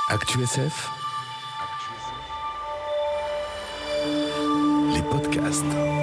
Actu SF, les podcasts.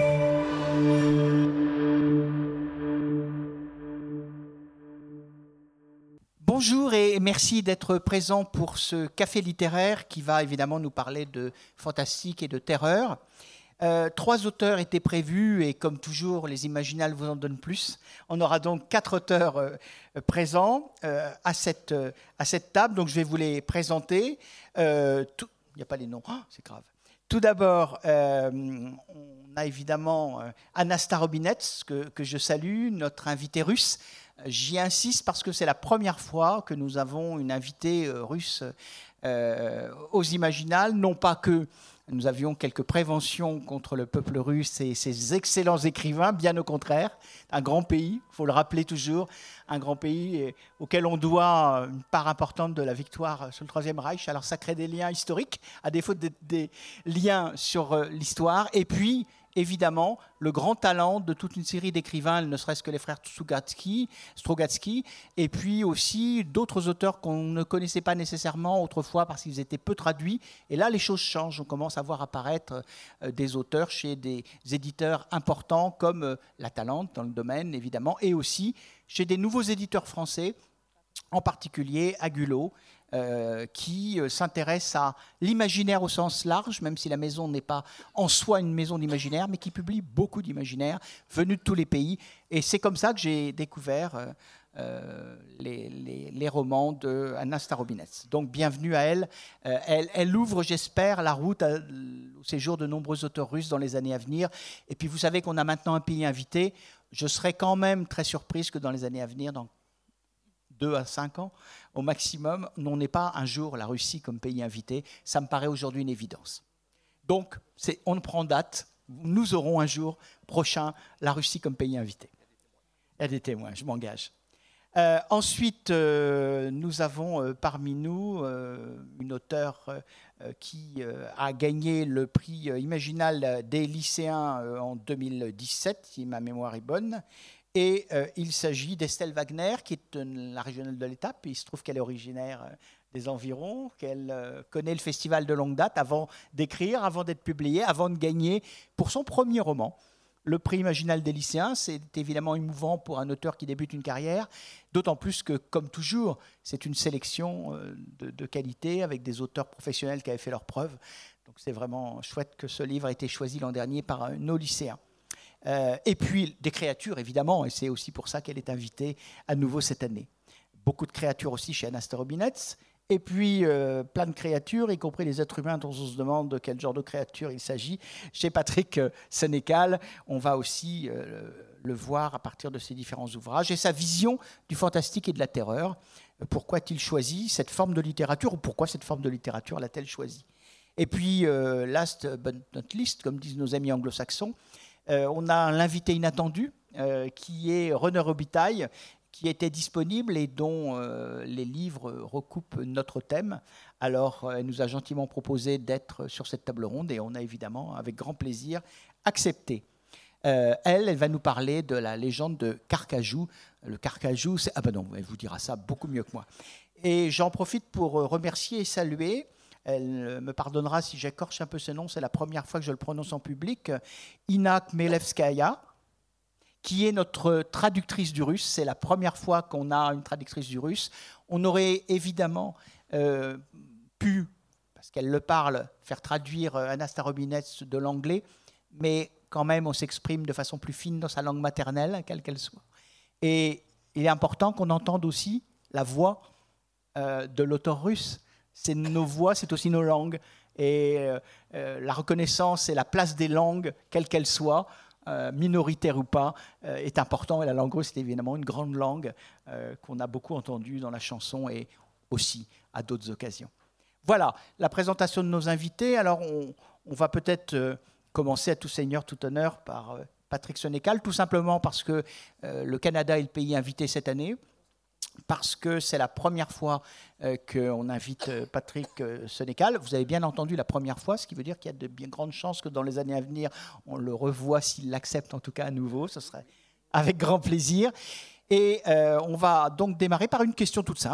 Bonjour et merci d'être présent pour ce café littéraire qui va évidemment nous parler de fantastique et de terreur. 3 auteurs étaient prévus et comme toujours, les Imaginales vous en donnent plus. On aura donc 4 auteurs présents à cette table, donc je vais vous les présenter. Il n'y a pas les noms, c'est grave. Tout d'abord, on a évidemment Anna Starobinets, que je salue, notre invitée russe. J'y insiste parce que c'est la première fois que nous avons une invitée russe aux Imaginales, non pas que nous avions quelques préventions contre le peuple russe et ses excellents écrivains, bien au contraire. Un grand pays, il faut le rappeler toujours, un grand pays auquel on doit une part importante de la victoire sur le Troisième Reich. Alors ça crée des liens historiques, à défaut des liens sur l'histoire. Et puis, évidemment, le grand talent de toute une série d'écrivains, ne serait-ce que les frères Strogatsky, et puis aussi d'autres auteurs qu'on ne connaissait pas nécessairement autrefois parce qu'ils étaient peu traduits. Et là, les choses changent. On commence à voir apparaître des auteurs chez des éditeurs importants comme La Talente dans le domaine, évidemment, et aussi chez des nouveaux éditeurs français, en particulier Agulot, qui s'intéresse à l'imaginaire au sens large, même si la maison n'est pas en soi une maison d'imaginaire, mais qui publie beaucoup d'imaginaires venus de tous les pays. Et c'est comme ça que j'ai découvert les romans de Anna Starobinets. Donc bienvenue à elle. Elle ouvre, j'espère, la route au séjour de nombreux auteurs russes dans les années à venir. Et puis vous savez qu'on a maintenant un pays invité. Je serais quand même très surprise que dans les années à venir, dans 2 à 5 ans au maximum, on n'ait pas un jour la Russie comme pays invité. Ça me paraît aujourd'hui une évidence. Donc, on prend date. Nous aurons un jour prochain la Russie comme pays invité. Il y a des témoins, je m'engage. Ensuite, nous avons parmi nous une auteure qui a gagné le prix Imaginal des lycéens en 2017, si ma mémoire est bonne. Et il s'agit d'Estelle Wagner, qui est la régionale de l'Étape. Il se trouve qu'elle est originaire des environs, qu'elle connaît le festival de longue date avant d'écrire, avant d'être publiée, avant de gagner pour son premier roman. Le prix Imaginal des lycéens, c'est évidemment émouvant pour un auteur qui débute une carrière, d'autant plus que, comme toujours, c'est une sélection de qualité avec des auteurs professionnels qui avaient fait leurs preuves. Donc c'est vraiment chouette que ce livre ait été choisi l'an dernier par nos lycéens. Et puis des créatures, évidemment, et c'est aussi pour ça qu'elle est invitée à nouveau cette année. Beaucoup de créatures aussi chez Anna Starobinets, et puis plein de créatures, y compris les êtres humains dont on se demande de quel genre de créatures il s'agit. Chez Patrick Sénécal, on va aussi le voir à partir de ses différents ouvrages, et sa vision du fantastique et de la terreur. Pourquoi a-t-il choisi cette forme de littérature, ou pourquoi cette forme de littérature l'a-t-elle choisi? Et puis, last but not least, comme disent nos amis anglo-saxons, on a l'invité inattendu qui est René Robitaille, qui était disponible et dont les livres recoupent notre thème. Alors, elle nous a gentiment proposé d'être sur cette table ronde et on a évidemment, avec grand plaisir, accepté. Elle va nous parler de la légende de Carcajou. Le Carcajou, c'est... Ah ben non, elle vous dira ça beaucoup mieux que moi. Et j'en profite pour remercier et saluer. Elle me pardonnera si j'écorche un peu ce nom, c'est la première fois que je le prononce en public. Ina Khmelevskaya, qui est notre traductrice du russe. C'est la première fois qu'on a une traductrice du russe. On aurait évidemment pu, parce qu'elle le parle, faire traduire Anna Starobinets de l'anglais, mais quand même on s'exprime de façon plus fine dans sa langue maternelle, quelle qu'elle soit. Et il est important qu'on entende aussi la voix de l'auteur russe. C'est nos voix, c'est aussi nos langues. Et la reconnaissance et la place des langues, quelles qu'elles soient, minoritaires ou pas, est important. Et la langue russe, c'est évidemment une grande langue qu'on a beaucoup entendue dans la chanson et aussi à d'autres occasions. Voilà, la présentation de nos invités. Alors, on va peut-être commencer à tout seigneur, tout honneur par Patrick Sénécal, tout simplement parce que le Canada est le pays invité cette année. Parce que c'est la première fois qu'on invite Patrick Sénécal. Vous avez bien entendu la première fois, ce qui veut dire qu'il y a de bien grandes chances que dans les années à venir, on le revoie s'il l'accepte en tout cas à nouveau. Ce serait avec grand plaisir. Et on va donc démarrer par une question toute simple.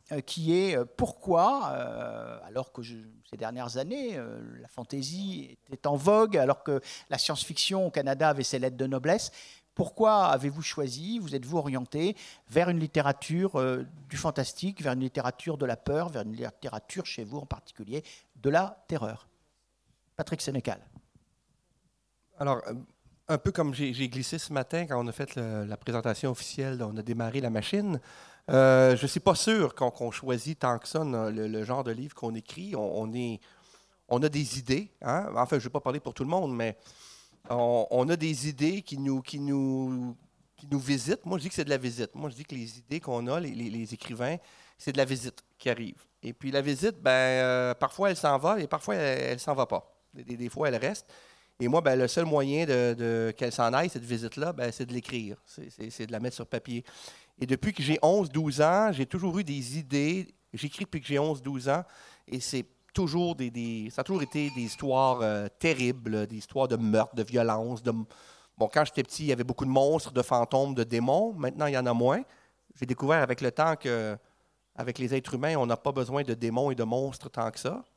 qui est pourquoi, alors que ces dernières années, la fantaisie était en vogue, alors que la science-fiction au Canada avait ses lettres de noblesse, pourquoi avez-vous choisi, vous êtes-vous orienté vers une littérature du fantastique, vers une littérature de la peur, vers une littérature, chez vous en particulier, de la terreur? Patrick Sénécal. Alors, un peu comme j'ai glissé ce matin quand on a fait la présentation officielle, on a démarré la machine. Je ne suis pas sûr qu'on choisit tant que ça le genre de livre qu'on écrit. On a des idées. Hein? Enfin, je ne vais pas parler pour tout le monde, mais on a des idées qui nous visitent. Moi, je dis que c'est de la visite. Moi, je dis que les idées qu'on a, les écrivains, c'est de la visite qui arrive. Et puis la visite, parfois elle s'en va et parfois elle ne s'en va pas. Des fois, elle reste. Et moi, le seul moyen qu'elle s'en aille, cette visite-là, c'est de l'écrire. C'est de la mettre sur papier. Et depuis que j'ai 11-12 ans, j'ai toujours eu des idées. J'écris depuis que j'ai 11-12 ans. Et c'est toujours ça a toujours été des histoires terribles, des histoires de meurtre, de violence. Bon, quand j'étais petit, il y avait beaucoup de monstres, de fantômes, de démons. Maintenant, il y en a moins. J'ai découvert avec le temps qu'avec les êtres humains, on n'a pas besoin de démons et de monstres tant que ça.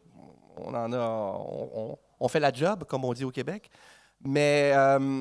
On fait la job, comme on dit au Québec. Mais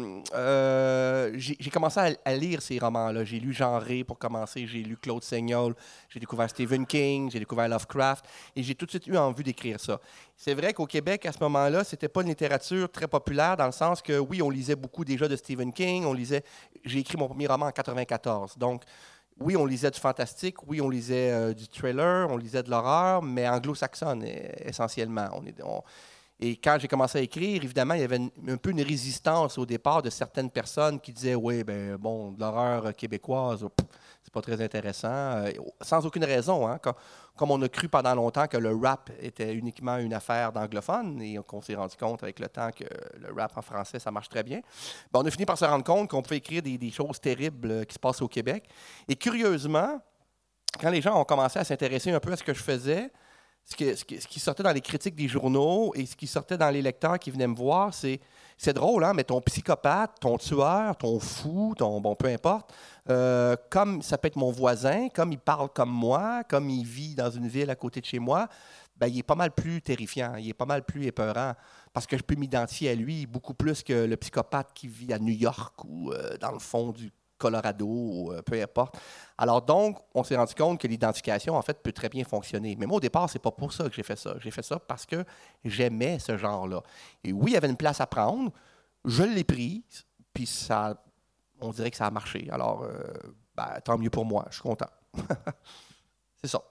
j'ai commencé à lire ces romans-là. J'ai lu Jean Rey pour commencer, j'ai lu Claude Seigneul, j'ai découvert Stephen King, j'ai découvert Lovecraft, et j'ai tout de suite eu envie d'écrire ça. C'est vrai qu'au Québec, à ce moment-là, c'était pas une littérature très populaire, dans le sens que, oui, on lisait beaucoup déjà de Stephen King, j'ai écrit mon premier roman en 1994, donc oui, on lisait du fantastique, oui, on lisait du thriller, on lisait de l'horreur, mais anglo-saxonne essentiellement. Et quand j'ai commencé à écrire, évidemment, il y avait un peu une résistance au départ de certaines personnes qui disaient « Oui, de l'horreur québécoise, c'est pas très intéressant. » Sans aucune raison, hein, comme on a cru pendant longtemps que le rap était uniquement une affaire d'anglophones et qu'on s'est rendu compte avec le temps que le rap en français, ça marche très bien. On a fini par se rendre compte qu'on pouvait écrire des choses terribles qui se passaient au Québec. Et curieusement, quand les gens ont commencé à s'intéresser un peu à ce que je faisais, ce qui sortait dans les critiques des journaux et ce qui sortait dans les lecteurs qui venaient me voir, c'est drôle, hein, mais ton psychopathe, ton tueur, ton fou, peu importe, comme ça peut être mon voisin, comme il parle comme moi, comme il vit dans une ville à côté de chez moi, il est pas mal plus terrifiant, il est pas mal plus épeurant, parce que je peux m'identifier à lui beaucoup plus que le psychopathe qui vit à New York ou dans le fond du Colorado, peu importe. Alors donc, on s'est rendu compte que l'identification, en fait, peut très bien fonctionner. Mais moi, au départ, c'est pas pour ça que j'ai fait ça. J'ai fait ça parce que j'aimais ce genre-là. Et oui, il y avait une place à prendre. Je l'ai pris, puis on dirait que ça a marché. Alors, tant mieux pour moi. Je suis content. C'est ça.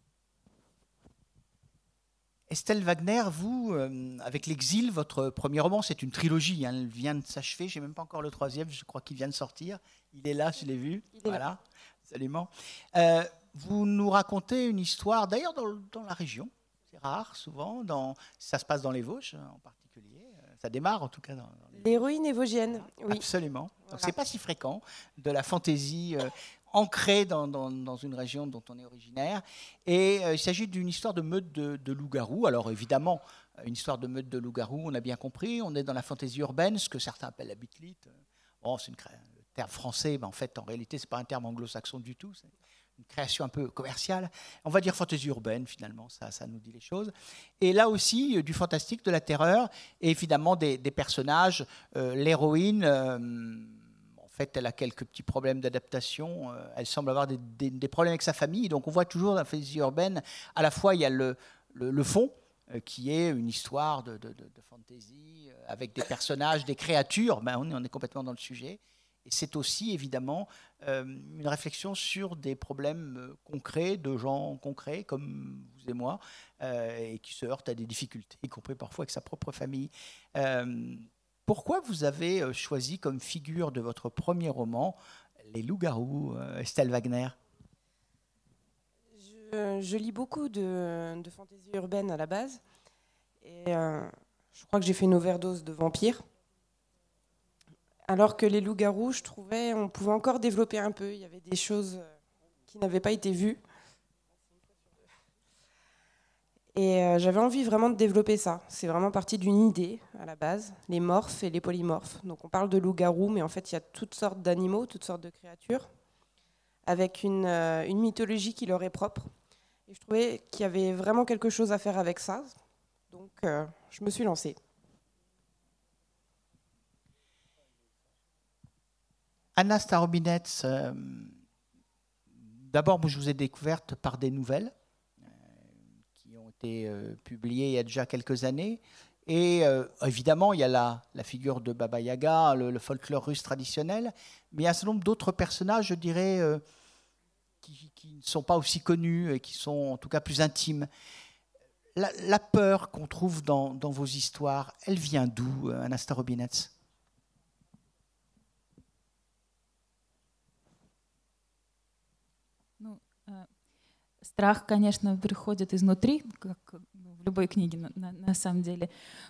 Estelle Wagner, vous, avec L'Exil, votre premier roman, c'est une trilogie. Hein, elle vient de s'achever. Je n'ai même pas encore le troisième. Je crois qu'il vient de sortir. Il est là, je l'ai vu. Voilà, absolument. Vous nous racontez une histoire, d'ailleurs dans la région. C'est rare, souvent. Ça se passe dans les Vosges, en particulier. Ça démarre, en tout cas. L'héroïne est vosgienne, oui. Absolument. Voilà. Donc, c'est pas si fréquent, de la fantaisie ancrée dans une région dont on est originaire. Et il s'agit d'une histoire de meute de loups-garous. Alors, évidemment, une histoire de meute de loups-garous, on a bien compris. On est dans la fantaisie urbaine, ce que certains appellent la bitlite. Bon, c'est le terme français, mais en fait, en réalité, ce n'est pas un terme anglo-saxon du tout. C'est une création un peu commerciale. On va dire fantaisie urbaine, finalement, ça nous dit les choses. Et là aussi, du fantastique, de la terreur, et évidemment des personnages. L'héroïne, en fait, elle a quelques petits problèmes d'adaptation. Elle semble avoir des problèmes avec sa famille. Donc on voit toujours dans la fantaisie urbaine, à la fois, il y a le fond, qui est une histoire de fantasy, avec des personnages, des créatures. On est complètement dans le sujet. Et c'est aussi, évidemment, une réflexion sur des problèmes concrets, de gens concrets, comme vous et moi, et qui se heurtent à des difficultés, y compris parfois avec sa propre famille. Pourquoi vous avez choisi comme figure de votre premier roman les loups-garous, Estelle Wagner? Je lis beaucoup de fantaisie urbaine à la base. Et je crois que j'ai fait une overdose de vampires. Alors que les loups-garous, je trouvais on pouvait encore développer un peu. Il y avait des choses qui n'avaient pas été vues. Et j'avais envie vraiment de développer ça. C'est vraiment parti d'une idée à la base, les morphes et les polymorphes. Donc on parle de loups-garous, mais en fait il y a toutes sortes d'animaux, toutes sortes de créatures, avec une mythologie qui leur est propre. Et je trouvais qu'il y avait vraiment quelque chose à faire avec ça. Donc, je me suis lancée. Anna Starobinets, d'abord, moi, je vous ai découverte par des nouvelles qui ont été publiées il y a déjà quelques années. Et évidemment, il y a la figure de Baba Yaga, le folklore russe traditionnel, mais il y a un certain nombre d'autres personnages, je dirais, qui ne sont pas aussi connus et qui sont en tout cas plus intimes. La peur qu'on trouve dans vos histoires, elle vient d'où, Anna Starobinets? Страх, конечно, приходит изнутри, как в любой книге, на самом деле.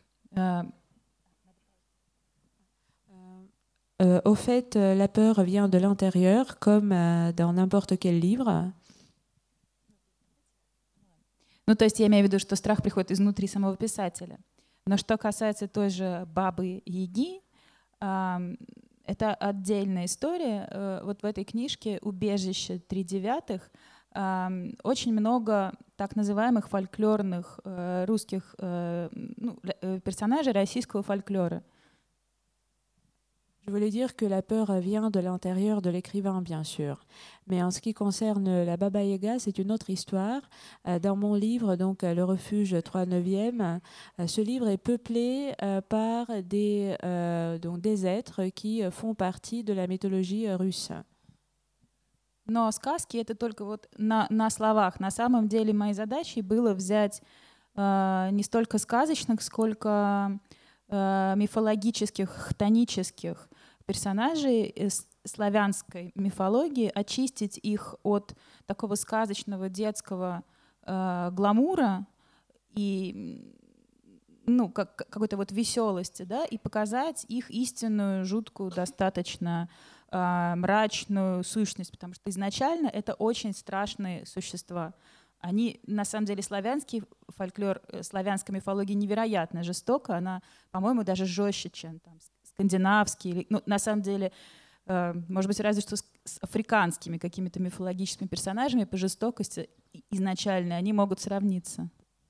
Au fait, la peur vient de l'intérieur, comme dans n'importe quel livre. Ну, то есть я имею в виду, что страх приходит изнутри самого писателя. Но что касается той же Бабы Яги, это отдельная история. Вот в этой книжке «Убежище 3/9» очень много так называемых фольклорных русских персонажей российского фольклора. Je voulais dire que la peur vient de l'intérieur de l'écrivain, bien sûr. Mais en ce qui concerne la Baba Yaga, c'est une autre histoire. Dans mon livre, donc Le Refuge 3/9, ce livre est peuplé par des êtres qui font partie de la mythologie russe. Но сказки это только вот на словах. На самом деле моей задачей было взять не столько сказочных, сколько мифологических, хтонических персонажей славянской мифологии, очистить их от такого сказочного детского гламура и какой-то вот веселости, да, и показать их истинную, жуткую, достаточно мрачную сущность, потому что изначально это очень страшные существа. Они, на самом деле, славянский фольклор, славянская мифология невероятно жестока. Она, по-моему, даже жестче, чем там, скандинавский. Ну, на самом деле, может быть, разве что с африканскими какими-то мифологическими персонажами по жестокости изначально они могут сравниться.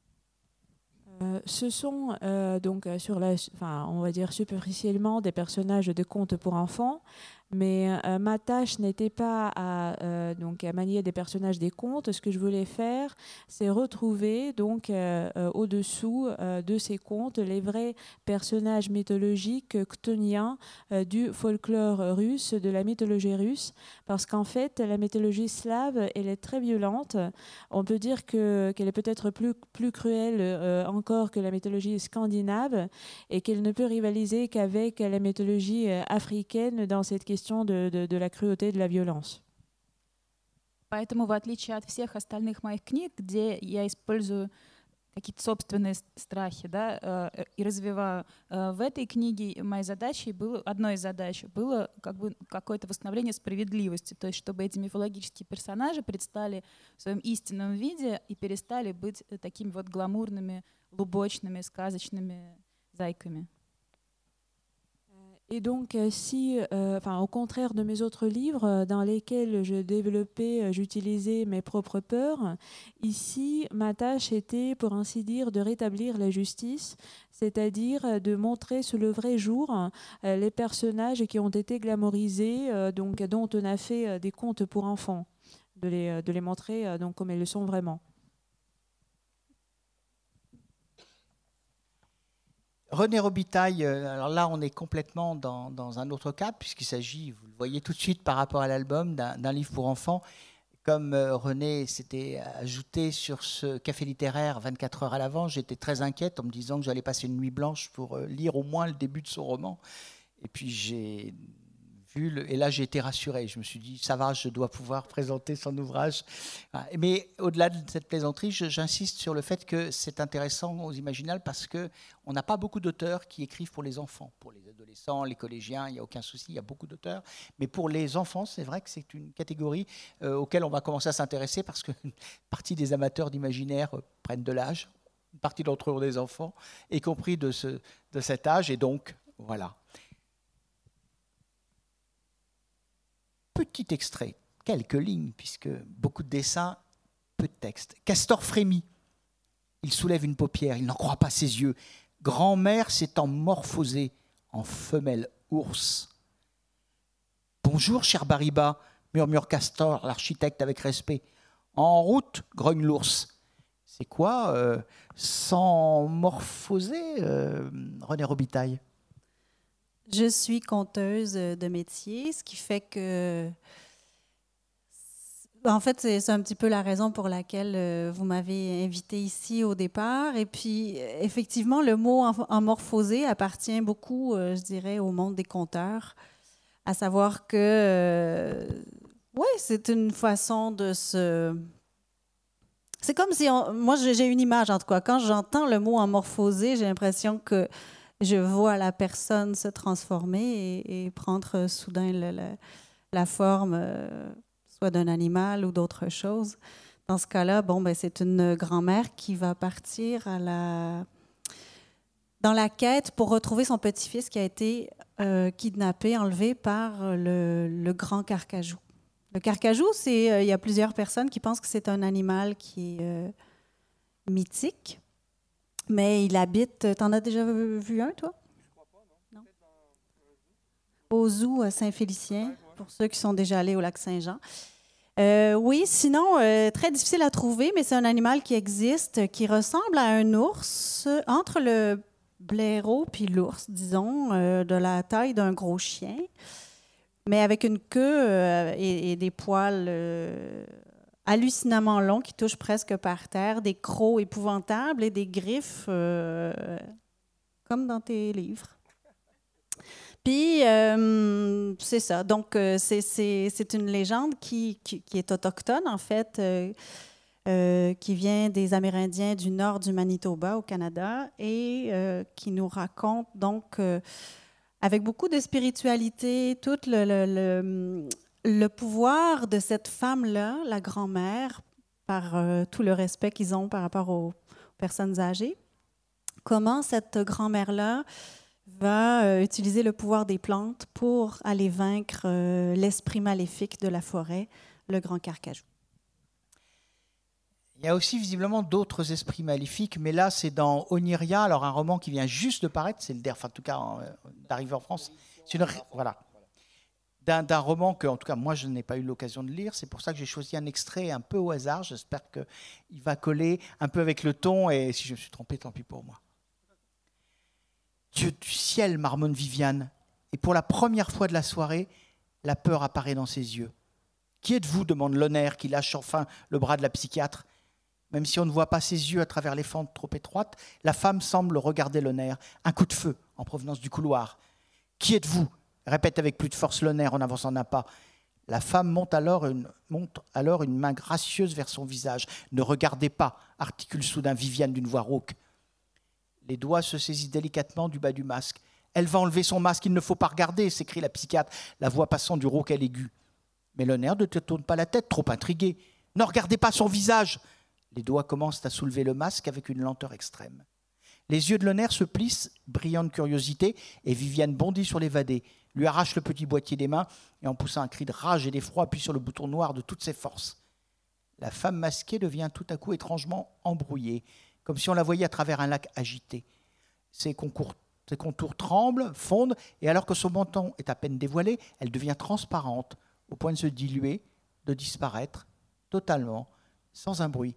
Ce sont donc on va dire superficiellement des personnages de contes pour enfants, mais ma tâche n'était pas à manier des personnages des contes. Ce que je voulais faire, c'est retrouver donc au-dessous de ces contes les vrais personnages mythologiques chtoniens du folklore russe, de la mythologie russe, parce qu'en fait, la mythologie slave, elle est très violente. On peut dire qu'elle est peut-être plus cruelle encore que la mythologie scandinave et qu'elle ne peut rivaliser qu'avec la mythologie africaine dans cette question de la cruauté et de la violence. Поэтому, в отличие от всех остальных моих книг, где я использую какие-то собственные страхи, да, и развиваю, в этой книге моей задачей было, одной из задач было как бы какое-то восстановление справедливости, то есть чтобы эти мифологические персонажи предстали в своем истинном виде и перестали быть такими вот гламурными, лубочными, сказочными зайками. Et donc, au contraire de mes autres livres dans lesquels je développais, j'utilisais mes propres peurs, ici, ma tâche était, pour ainsi dire, de rétablir la justice, c'est-à-dire de montrer sous le vrai jour les personnages qui ont été glamourisés, dont on a fait des contes pour enfants, de les montrer comme elles le sont vraiment. René Robitaille, alors là on est complètement dans un autre cadre puisqu'il s'agit, vous le voyez tout de suite par rapport à l'album, d'un livre pour enfants. Comme René s'était ajouté sur ce café littéraire 24 heures à l'avance, j'étais très inquiète en me disant que j'allais passer une nuit blanche pour lire au moins le début de son roman. Et puis j'ai vu, et là j'ai été rassuré, je me suis dit ça va, je dois pouvoir présenter son ouvrage. Mais au-delà de cette plaisanterie, j'insiste sur le fait que c'est intéressant aux Imaginales parce qu'on n'a pas beaucoup d'auteurs qui écrivent pour les enfants. Pour les adolescents, les collégiens, il n'y a aucun souci, il y a beaucoup d'auteurs. Mais pour les enfants, c'est vrai que c'est une catégorie auquel on va commencer à s'intéresser parce qu'une partie des amateurs d'imaginaire prennent de l'âge, une partie d'entre eux ont des enfants, y compris de cet âge, et donc voilà. Petit extrait, quelques lignes, puisque beaucoup de dessins peu de texte. Castor frémit. Il soulève une paupière, il n'en croit pas ses yeux. Grand-mère s'étant morphosée en femelle ours. Bonjour, cher Bariba, murmure Castor, l'architecte avec respect. En route, grogne l'ours. C'est quoi, sans morphoser, René Robitaille? Je suis conteuse de métier, ce qui fait que... En fait, c'est un petit peu la raison pour laquelle vous m'avez invitée ici au départ. Et puis, effectivement, le mot amorphosé appartient beaucoup, je dirais, au monde des conteurs. À savoir que, c'est une façon de se... C'est comme si... Moi, j'ai une image, en tout cas. Quand j'entends le mot amorphosé, j'ai l'impression que je vois la personne se transformer et prendre soudain la forme... soit d'un animal ou d'autre chose. Dans ce cas-là, c'est une grand-mère qui va partir dans la quête pour retrouver son petit-fils qui a été kidnappé, enlevé par le grand carcajou. Le carcajou, il y a plusieurs personnes qui pensent que c'est un animal qui est mythique, mais il habite... T'en as déjà vu un, toi? Je crois pas, non. Au zoo à Saint-Félicien, pour ceux qui sont déjà allés au lac Saint-Jean. Oui, sinon, très difficile à trouver, mais c'est un animal qui existe, qui ressemble à un ours, entre le blaireau puis l'ours, disons, de la taille d'un gros chien, mais avec une queue et des poils hallucinamment longs qui touchent presque par terre, des crocs épouvantables et des griffes comme dans tes livres. Puis, c'est ça. Donc, c'est une légende qui est autochtone, en fait, qui vient des Amérindiens du nord du Manitoba, au Canada, et qui nous raconte, donc, avec beaucoup de spiritualité, tout le pouvoir de cette femme-là, la grand-mère, par tout le respect qu'ils ont par rapport aux personnes âgées. Comment cette grand-mère-là va utiliser le pouvoir des plantes pour aller vaincre l'esprit maléfique de la forêt, le grand carcajou. Il y a aussi visiblement d'autres esprits maléfiques, mais là, c'est dans Oniria, alors un roman qui vient juste de paraître, c'est le dernier, enfin, en tout cas, d'arriver en France. C'est d'un roman que, en tout cas, moi, je n'ai pas eu l'occasion de lire. C'est pour ça que j'ai choisi un extrait un peu au hasard. J'espère qu'il va coller un peu avec le ton, et si je me suis trompé, tant pis pour moi. Dieu du ciel, marmonne Viviane, et pour la première fois de la soirée, la peur apparaît dans ses yeux. Qui êtes-vous demande Loner, qui lâche enfin le bras de la psychiatre. Même si on ne voit pas ses yeux à travers les fentes trop étroites, la femme semble regarder Loner. Un coup de feu en provenance du couloir. Qui êtes-vous répète avec plus de force Loner en avançant d'un pas. La femme monte alors une main gracieuse vers son visage. Ne regardez pas, articule soudain Viviane d'une voix rauque. Les doigts se saisissent délicatement du bas du masque. Elle va enlever son masque, il ne faut pas regarder, s'écrie la psychiatre, la voix passant du rauque à l'aigu. Mais Loner ne te tourne pas la tête, trop intrigué. Ne regardez pas son visage. Les doigts commencent à soulever le masque avec une lenteur extrême. Les yeux de Loner se plissent, brillant de curiosité, et Viviane bondit sur l'évadé, lui arrache le petit boîtier des mains et en poussant un cri de rage et d'effroi appuie sur le bouton noir de toutes ses forces. La femme masquée devient tout à coup étrangement embrouillée, comme si on la voyait à travers un lac agité. Ses contours tremblent, fondent, et alors que son menton est à peine dévoilé, elle devient transparente, au point de se diluer, de disparaître, totalement, sans un bruit.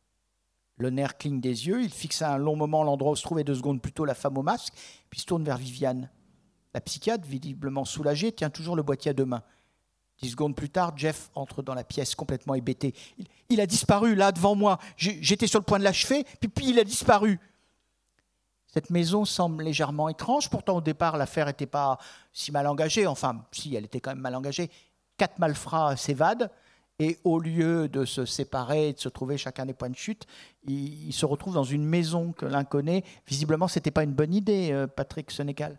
Loner cligne des yeux, il fixe un long moment l'endroit où se trouvait 2 secondes plus tôt la femme au masque, puis se tourne vers Viviane. La psychiatre, visiblement soulagée, tient toujours le boîtier à 2 mains. 10 secondes plus tard, Jeff entre dans la pièce complètement hébété. Il a disparu, là, devant moi. J'étais sur le point de l'achever, puis il a disparu. Cette maison semble légèrement étrange. Pourtant, au départ, l'affaire n'était pas si mal engagée. Enfin, si, elle était quand même mal engagée. 4 malfrats s'évadent. Et au lieu de se séparer et de se trouver chacun des points de chute, ils se retrouvent dans une maison que l'un connaît. Visiblement, ce n'était pas une bonne idée, Patrick Sénécal.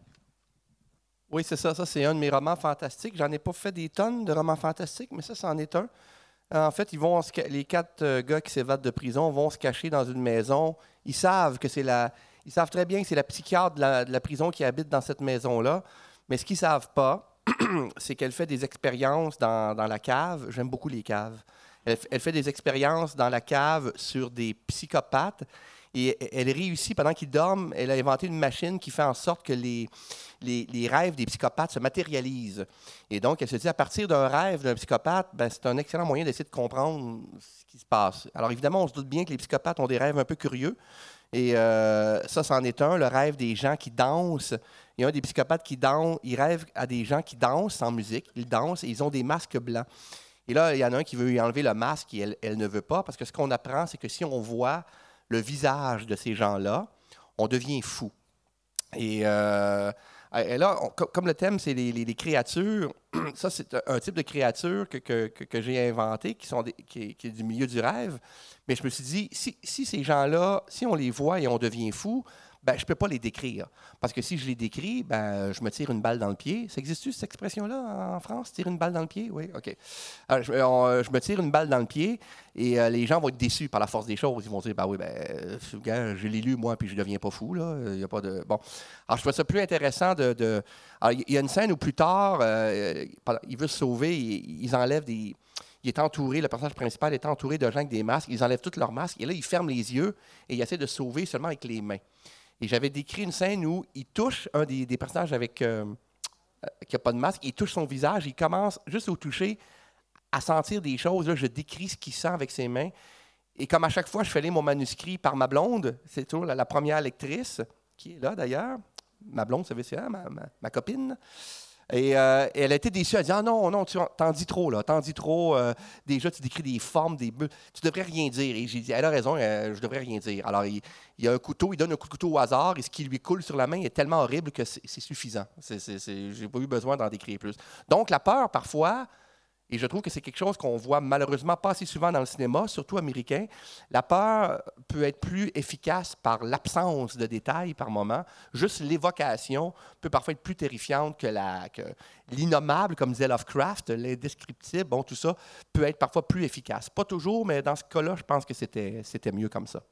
Oui, c'est ça. Ça, c'est un de mes romans fantastiques. J'en ai pas fait des tonnes de romans fantastiques, mais ça, c'en est un. En fait, les 4 gars qui s'évadent de prison vont se cacher dans une maison. Ils savent très bien que c'est la psychiatre de la prison qui habite dans cette maison-là. Mais ce qu'ils ne savent pas, c'est qu'elle fait des expériences dans la cave. J'aime beaucoup les caves. Elle fait des expériences dans la cave sur des psychopathes. Et elle réussit, pendant qu'ils dorment, elle a inventé une machine qui fait en sorte que les rêves des psychopathes se matérialisent. Et donc, elle se dit, à partir d'un rêve d'un psychopathe, ben, c'est un excellent moyen d'essayer de comprendre ce qui se passe. Alors, évidemment, on se doute bien que les psychopathes ont des rêves un peu curieux. Et ça, c'en est un, le rêve des gens qui dansent. Il y a un des psychopathes qui danse, il rêve à des gens qui dansent sans musique. Ils dansent et ils ont des masques blancs. Et là, il y en a un qui veut lui enlever le masque et elle ne veut pas, parce que ce qu'on apprend, c'est que si on voit le visage de ces gens-là, on devient fou. Et là, comme le thème, c'est les créatures, ça, c'est un type de créature que j'ai inventé, qui est du milieu du rêve. Mais je me suis dit, si ces gens-là, si on les voit et on devient fou, ben, je ne peux pas les décrire. Parce que si je les décris, ben, je me tire une balle dans le pied. Ça existe-tu, cette expression-là, en France? Tirer une balle dans le pied? Oui, OK. Alors, je me tire une balle dans le pied et les gens vont être déçus par la force des choses. Ils vont dire, ben oui, gars, je l'ai lu, moi, puis je ne deviens pas fou. Là. Il y a pas de... Bon. Alors, je trouve ça plus intéressant de... Alors, il y a une scène où plus tard, il veut se sauver, ils enlèvent des... Il est entouré, le personnage principal est entouré de gens avec des masques. Ils enlèvent tous leurs masques. Et là, ils ferment les yeux et ils essaient de se sauver seulement avec les mains. Et j'avais décrit une scène où il touche un des personnages qui n'a pas de masque. Il touche son visage. Il commence, juste au toucher, à sentir des choses. Là, je décris ce qu'il sent avec ses mains. Et comme à chaque fois, je fais lire mon manuscrit par ma blonde. C'est toujours la première lectrice, qui est là d'ailleurs. Ma blonde, ça veut dire ma copine. Et elle a été déçue. Elle a dit, ah non, tu t'en dis trop, là. T'en dis trop. Déjà, tu décris des formes, des bulles. Tu devrais rien dire. Et j'ai dit, elle a raison, je devrais rien dire. Alors, il y a un couteau, il donne un coup de couteau au hasard, et ce qui lui coule sur la main est tellement horrible que c'est suffisant. J'ai pas eu besoin d'en décrire plus. Donc, la peur, parfois, et je trouve que c'est quelque chose qu'on voit malheureusement pas assez souvent dans le cinéma, surtout américain, la peur peut être plus efficace par l'absence de détails par moment. Juste l'évocation peut parfois être plus terrifiante que l'innommable, comme disait Lovecraft, l'indescriptible. Bon, tout ça peut être parfois plus efficace. Pas toujours, mais dans ce cas-là, je pense que c'était mieux comme ça.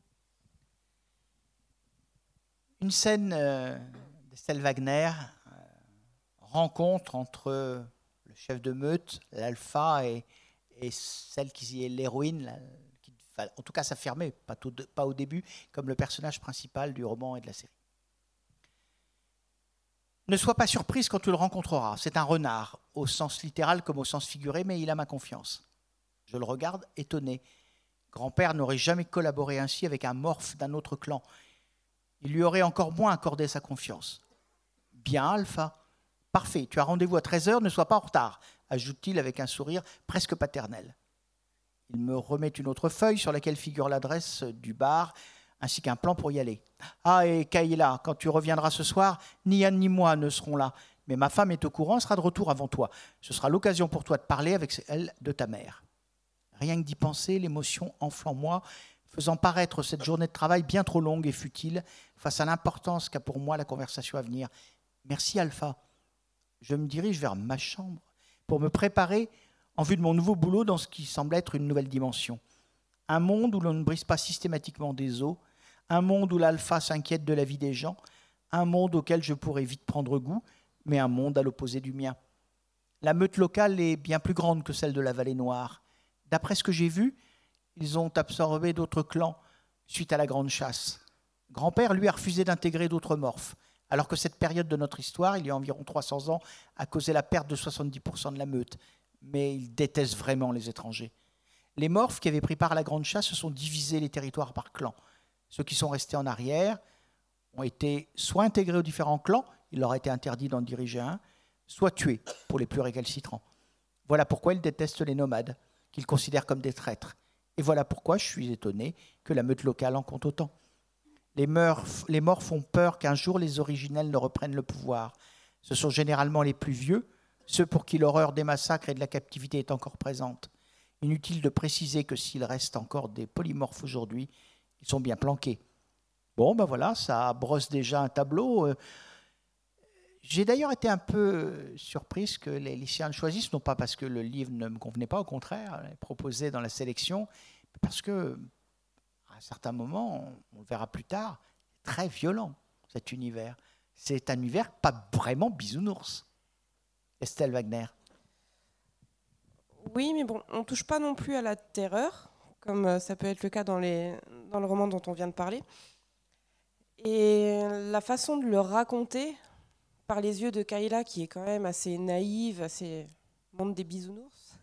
Une scène d'Estelle Wagner, rencontre entre le chef de meute, l'alpha, et celle qui est l'héroïne, qui va en tout cas s'affirmer, pas au début, comme le personnage principal du roman et de la série. Ne sois pas surprise quand tu le rencontreras. C'est un renard, au sens littéral comme au sens figuré, mais il a ma confiance. Je le regarde, étonné. Grand-père n'aurait jamais collaboré ainsi avec un morphe d'un autre clan. Il lui aurait encore moins accordé sa confiance. Bien, Alpha. Parfait, tu as rendez-vous à 13h, ne sois pas en retard, ajoute-t-il avec un sourire presque paternel. Il me remet une autre feuille sur laquelle figure l'adresse du bar ainsi qu'un plan pour y aller. Ah, et Kayla, quand tu reviendras ce soir, ni Anne ni moi ne serons là, mais ma femme est au courant, elle sera de retour avant toi. Ce sera l'occasion pour toi de parler avec elle de ta mère. Rien que d'y penser, l'émotion enfle en moi, faisant paraître cette journée de travail bien trop longue et futile face à l'importance qu'a pour moi la conversation à venir. Merci Alpha. Je me dirige vers ma chambre pour me préparer en vue de mon nouveau boulot dans ce qui semble être une nouvelle dimension. Un monde où l'on ne brise pas systématiquement des os, un monde où l'alpha s'inquiète de la vie des gens, un monde auquel je pourrais vite prendre goût, mais un monde à l'opposé du mien. La meute locale est bien plus grande que celle de la Vallée Noire. D'après ce que j'ai vu, ils ont absorbé d'autres clans suite à la grande chasse. Grand-père, lui, a refusé d'intégrer d'autres morphes, alors que cette période de notre histoire, il y a environ 300 ans, a causé la perte de 70% de la meute. Mais il déteste vraiment les étrangers. Les morphes qui avaient pris part à la grande chasse se sont divisés les territoires par clans. Ceux qui sont restés en arrière ont été soit intégrés aux différents clans, il leur a été interdit d'en diriger un, soit tués pour les plus récalcitrants. Voilà pourquoi il déteste les nomades, qu'il considère comme des traîtres. Et voilà pourquoi je suis étonné que la meute locale en compte autant. Les morphes ont peur qu'un jour les originels ne reprennent le pouvoir. Ce sont généralement les plus vieux, ceux pour qui l'horreur des massacres et de la captivité est encore présente. Inutile de préciser que s'il reste encore des polymorphes aujourd'hui, ils sont bien planqués. Bon, ben voilà, ça brosse déjà un tableau. J'ai d'ailleurs été un peu surprise que les lycéens le choisissent, non pas parce que le livre ne me convenait pas, au contraire, proposé dans la sélection, mais parce que à un certain moment, on le verra plus tard, très violent, cet univers. C'est un univers pas vraiment bisounours. Estelle Wagner. Oui, mais bon, on ne touche pas non plus à la terreur, comme ça peut être le cas dans le roman dont on vient de parler. Et la façon de le raconter, par les yeux de Kayla, qui est quand même assez naïve, assez monde des bisounours,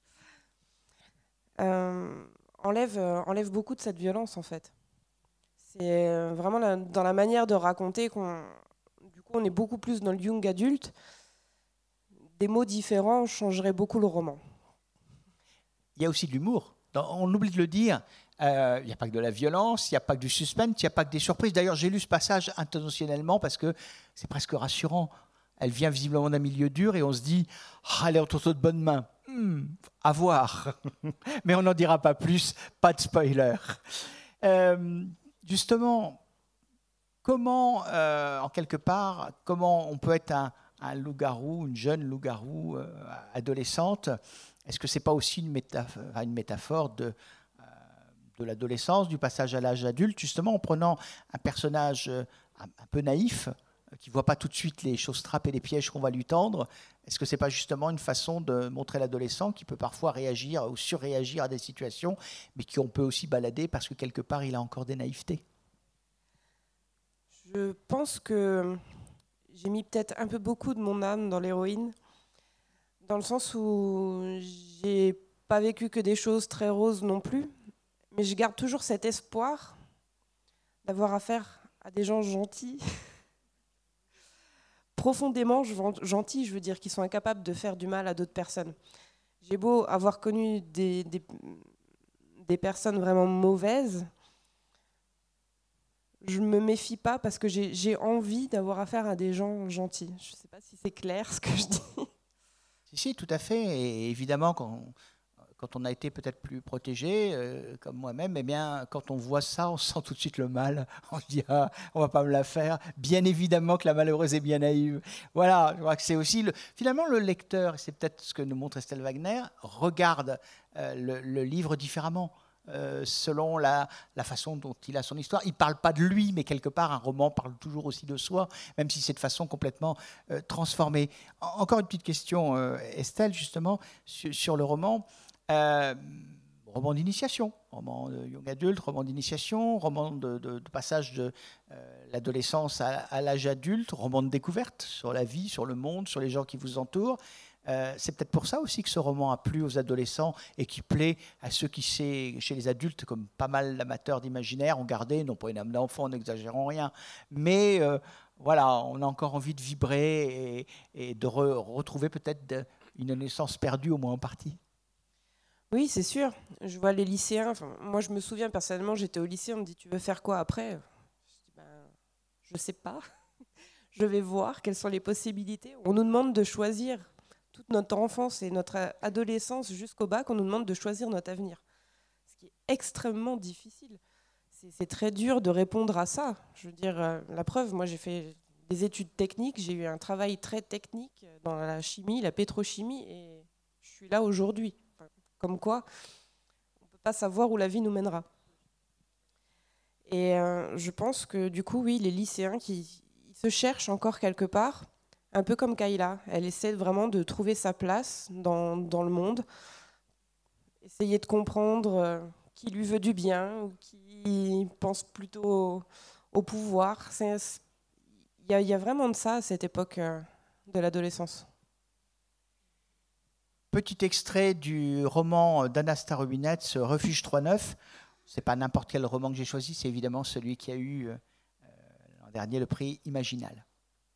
enlève beaucoup de cette violence, en fait. C'est vraiment dans la manière de raconter du coup, on est beaucoup plus dans le young adulte. Des mots différents changeraient beaucoup le roman. Il y a aussi de l'humour. On oublie de le dire. Il n'y a pas que de la violence, il n'y a pas que du suspense, il n'y a pas que des surprises. D'ailleurs, j'ai lu ce passage intentionnellement parce que c'est presque rassurant. Elle vient visiblement d'un milieu dur et on se dit « elle est entre de bonnes mains ». À voir. Mais on n'en dira pas plus, pas de spoiler. Justement, comment, en quelque part, comment on peut être un loup-garou, une jeune loup-garou adolescente? Est-ce que ce n'est pas aussi une métaphore de l'adolescence, du passage à l'âge adulte, justement en prenant un personnage un peu naïf, qui ne voit pas tout de suite les choses-trappes et les pièges qu'on va lui tendre? Est-ce que ce n'est pas justement une façon de montrer l'adolescent qui peut parfois réagir ou surréagir à des situations, mais qu'on peut aussi balader parce que quelque part, il a encore des naïvetés? Je pense que j'ai mis peut-être un peu beaucoup de mon âme dans l'héroïne, dans le sens où j'ai pas vécu que des choses très roses non plus, mais je garde toujours cet espoir d'avoir affaire à des gens gentils, profondément gentils, je veux dire, qui sont incapables de faire du mal à d'autres personnes. J'ai beau avoir connu des personnes vraiment mauvaises, je me méfie pas parce que j'ai envie d'avoir affaire à des gens gentils. Je ne sais pas si c'est clair ce que je dis. Si, tout à fait. Et évidemment, quand on a été peut-être plus protégé, comme moi-même, eh bien, quand on voit ça, on sent tout de suite le mal. On se dit, ah, on va pas me la faire. Bien évidemment que la malheureuse est bien naïve. Voilà, je crois que c'est aussi... Finalement, le lecteur, et c'est peut-être ce que nous montre Estelle Wagner, regarde le livre différemment. Selon la façon dont il a son histoire. Il ne parle pas de lui, mais quelque part, un roman parle toujours aussi de soi, même si c'est de façon complètement transformée. Encore une petite question, Estelle, justement, sur le roman. Roman d'initiation, roman de young adulte, roman d'initiation, roman de passage de l'adolescence à l'âge adulte, roman de découverte sur la vie, sur le monde, sur les gens qui vous entourent. C'est peut-être pour ça aussi que ce roman a plu aux adolescents et qui plaît à ceux qui, chez les adultes, comme pas mal d'amateurs d'imaginaire, ont gardé, non pas une âme d'enfant, n'exagérons rien, mais voilà, on a encore envie de vibrer et de retrouver peut-être une naissance perdue, au moins en partie. Oui, c'est sûr. Je vois les lycéens. Moi, je me souviens personnellement, j'étais au lycée, on me dit « Tu veux faire quoi après ?» Je dis « Je ne sais pas. Je vais voir quelles sont les possibilités. » On nous demande de choisir toute notre enfance et notre adolescence jusqu'au bac, on nous demande de choisir notre avenir. Ce qui est extrêmement difficile. C'est très dur de répondre à ça. Je veux dire, la preuve, moi j'ai fait des études techniques, j'ai eu un travail très technique dans la chimie, la pétrochimie, et je suis là aujourd'hui. Enfin, comme quoi, on ne peut pas savoir où la vie nous mènera. Et je pense que du coup, oui, les lycéens qui se cherchent encore quelque part, un peu comme Kayla, elle essaie vraiment de trouver sa place dans le monde, essayer de comprendre qui lui veut du bien ou qui pense plutôt au pouvoir. Il y a vraiment de ça à cette époque de l'adolescence. Petit extrait du roman d'Anna Starobinets, Refuge 3-9. Ce n'est pas n'importe quel roman que j'ai choisi, c'est évidemment celui qui a eu l'an dernier le prix Imaginal.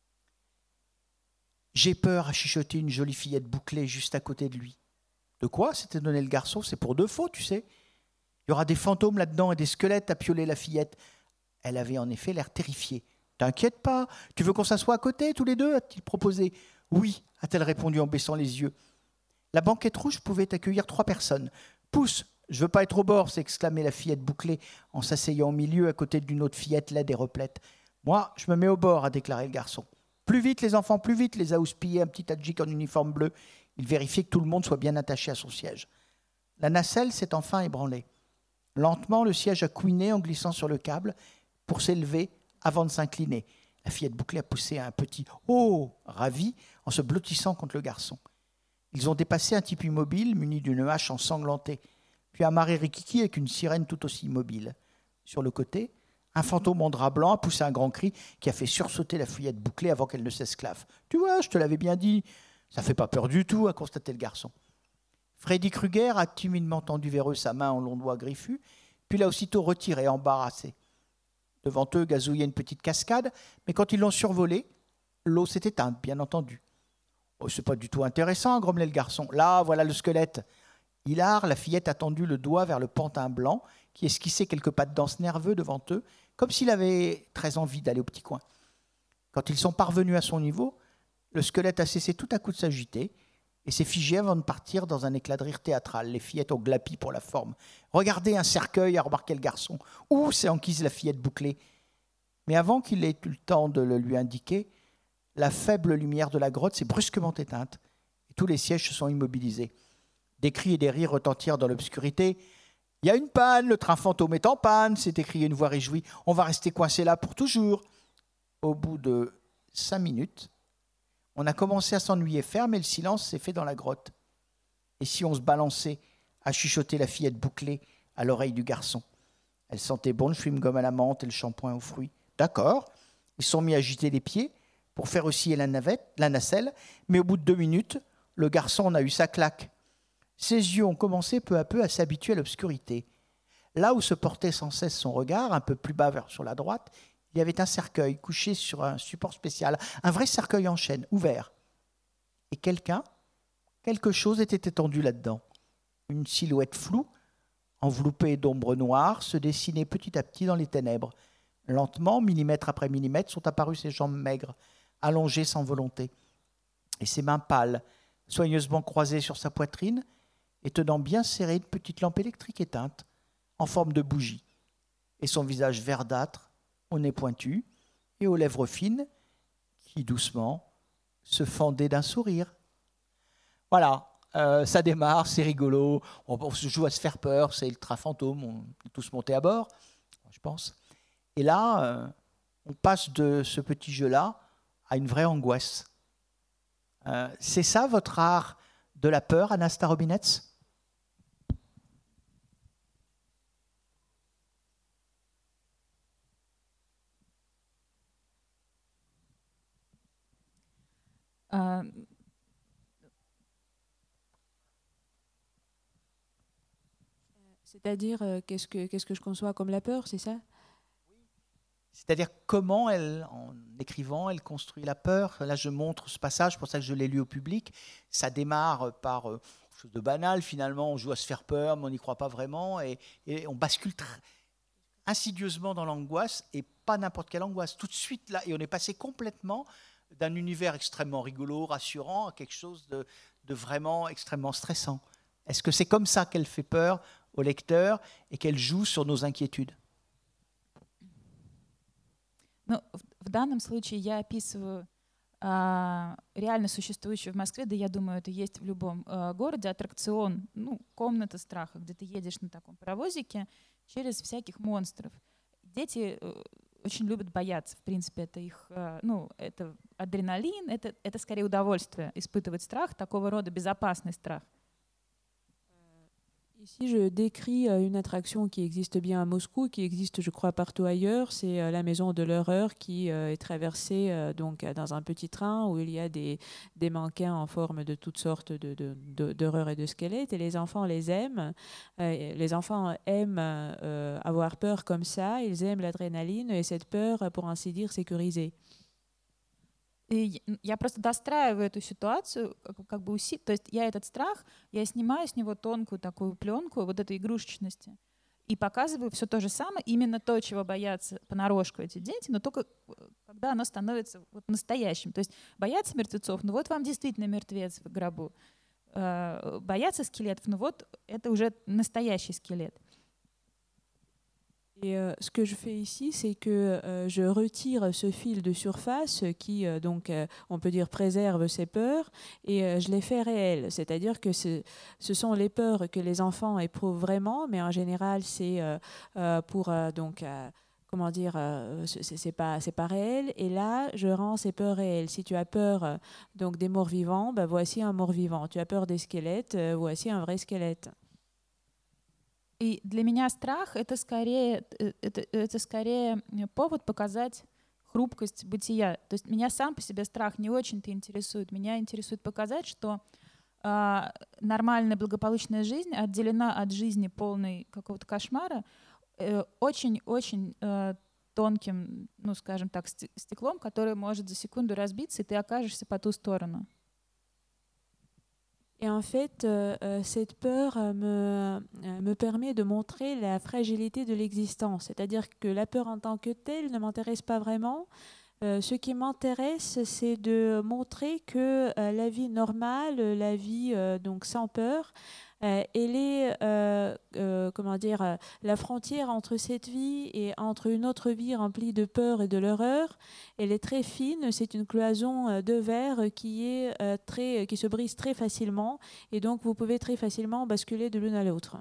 J'ai peur, à chuchoter une jolie fillette bouclée juste à côté de lui. De quoi s'était donné le garçon? C'est pour de faux, tu sais. Il y aura des fantômes là-dedans et des squelettes, à pioler la fillette. Elle avait en effet l'air terrifiée. T'inquiète pas, tu veux qu'on s'assoie à côté, tous les deux, a-t-il proposé. Oui, a-t-elle répondu en baissant les yeux. La banquette rouge pouvait accueillir 3 personnes. Pousse, je veux pas être au bord, s'exclamait la fillette bouclée en s'asseyant au milieu à côté d'une autre fillette laide et replète. Moi, je me mets au bord, a déclaré le garçon. Plus vite, les enfants, plus vite, les a houspillés un petit tadjik en uniforme bleu. Il vérifiait que tout le monde soit bien attaché à son siège. La nacelle s'est enfin ébranlée. Lentement, le siège a couiné en glissant sur le câble pour s'élever avant de s'incliner. La fillette bouclée a poussé un petit « Oh !» ravi en se blottissant contre le garçon. Ils ont dépassé un type immobile muni d'une hache ensanglantée, puis amarré Rikiki avec une sirène tout aussi immobile. Sur le côté, un fantôme en drap blanc a poussé un grand cri qui a fait sursauter la fillette bouclée avant qu'elle ne s'esclaffe. « Tu vois, je te l'avais bien dit. Ça fait pas peur du tout, » a constaté le garçon. Freddy Krueger a timidement tendu vers eux sa main en longs doigts griffus, puis l'a aussitôt retiré, embarrassé. Devant eux gazouillait une petite cascade, mais quand ils l'ont survolée, l'eau s'est éteinte, bien entendu. « Oh, c'est pas du tout intéressant, » grommelait le garçon. « Là, voilà le squelette. » Hilar, la fillette a tendu le doigt vers le pantin blanc qui esquissait quelques pas de danse nerveux devant eux, comme s'il avait très envie d'aller au petit coin. Quand ils sont parvenus à son niveau, le squelette a cessé tout à coup de s'agiter et s'est figé avant de partir dans un éclat de rire théâtral. Les fillettes ont glapi pour la forme. « Regardez, un cercueil !» a remarqué le garçon. « Où ?» s'est enquise la fillette bouclée. Mais avant qu'il ait eu le temps de le lui indiquer, la faible lumière de la grotte s'est brusquement éteinte et tous les sièges se sont immobilisés. Des cris et des rires retentirent dans l'obscurité. « Il y a une panne, le train fantôme est en panne !» s'est écriée une voix réjouie. « On va rester coincé là pour toujours !» Au bout de 5 minutes, on a commencé à s'ennuyer ferme et le silence s'est fait dans la grotte. Et si on se balançait, a chuchoté la fillette bouclée à l'oreille du garçon. Elle sentait bon le chewing-gum à la menthe et le shampoing aux fruits. D'accord, ils se sont mis à agiter les pieds pour faire osciller la nacelle, mais au bout de 2 minutes, le garçon en a eu sa claque. Ses yeux ont commencé peu à peu à s'habituer à l'obscurité. Là où se portait sans cesse son regard, un peu plus bas sur la droite, il y avait un cercueil couché sur un support spécial, un vrai cercueil en chêne, ouvert. Et quelque chose était étendu là-dedans. Une silhouette floue, enveloppée d'ombres noires, se dessinait petit à petit dans les ténèbres. Lentement, millimètre après millimètre, sont apparues ses jambes maigres, allongées sans volonté, et ses mains pâles, soigneusement croisées sur sa poitrine, et tenant bien serrée une petite lampe électrique éteinte, en forme de bougie, et son visage verdâtre, au nez pointu, et aux lèvres fines, qui, doucement, se fendaient d'un sourire. Voilà, ça démarre, c'est rigolo, on se joue à se faire peur, c'est le train fantôme, on est tous montés à bord, je pense. Et là, on passe de ce petit jeu-là à une vraie angoisse. C'est ça votre art de la peur, Anna Starobinets ? C'est-à-dire, qu'est-ce que je conçois comme la peur, c'est ça ? C'est-à-dire comment en écrivant, elle construit la peur. Là, je montre ce passage, c'est pour ça que je l'ai lu au public. Ça démarre par quelque chose de banal, finalement. On joue à se faire peur, mais on n'y croit pas vraiment. Et on bascule insidieusement dans l'angoisse, et pas n'importe quelle angoisse. Tout de suite, là, et on est passé complètement d'un univers extrêmement rigolo, rassurant, à quelque chose de vraiment extrêmement stressant. Est-ce que c'est comme ça qu'elle fait peur au lecteur et qu'elle joue sur nos inquiétudes ? Ну, в данном случае я описываю реально существующий в Москве, да я думаю, это есть в любом городе, аттракцион, ну, комната страха, где ты едешь на таком паровозике через всяких монстров. Дети очень любят бояться, в принципе, это их, ну, это адреналин, это скорее удовольствие испытывать страх, такого рода безопасный страх. Ici, je décris une attraction qui existe bien à Moscou, qui existe, je crois, partout ailleurs. C'est la maison de l'horreur qui est traversée donc dans un petit train où il y a des mannequins en forme de toutes sortes d'horreurs et de squelettes. Et les enfants les aiment. Les enfants aiment avoir peur comme ça. Ils aiment l'adrénaline et cette peur, pour ainsi dire, sécurisée. И я просто достраиваю эту ситуацию, как бы то есть я этот страх, я снимаю с него тонкую такую пленку вот этой игрушечности и показываю все то же самое, именно то, чего боятся понарошку эти дети, но только когда оно становится вот настоящим. То есть боятся мертвецов, ну вот вам действительно мертвец в гробу. Боятся скелетов, ну вот это уже настоящий скелет. Et ce que je fais ici, c'est que je retire ce fil de surface qui, donc, on peut dire, préserve ces peurs et je les fais réelles. C'est-à-dire que ce sont les peurs que les enfants éprouvent vraiment, mais en général, c'est pour donc comment dire, c'est pas réel. Et là, je rends ces peurs réelles. Si tu as peur donc des morts vivants, ben voici un mort vivant. Tu as peur des squelettes, voici un vrai squelette. И для меня страх — это скорее повод показать хрупкость бытия. То есть меня сам по себе страх не очень-то интересует. Меня интересует показать, что нормальная благополучная жизнь отделена от жизни полной какого-то кошмара очень-очень тонким, ну, скажем так, стеклом, который может за секунду разбиться, и ты окажешься по ту сторону. Et en fait, cette peur me permet de montrer la fragilité de l'existence. C'est-à-dire que la peur en tant que telle ne m'intéresse pas vraiment. Ce qui m'intéresse, c'est de montrer que la vie normale, la vie donc sans peur, elle est, comment dire, la frontière entre cette vie et entre une autre vie remplie de peur et de l'horreur, elle est très fine. C'est une cloison de verre qui se brise très facilement, et donc vous pouvez très facilement basculer de l'une à l'autre.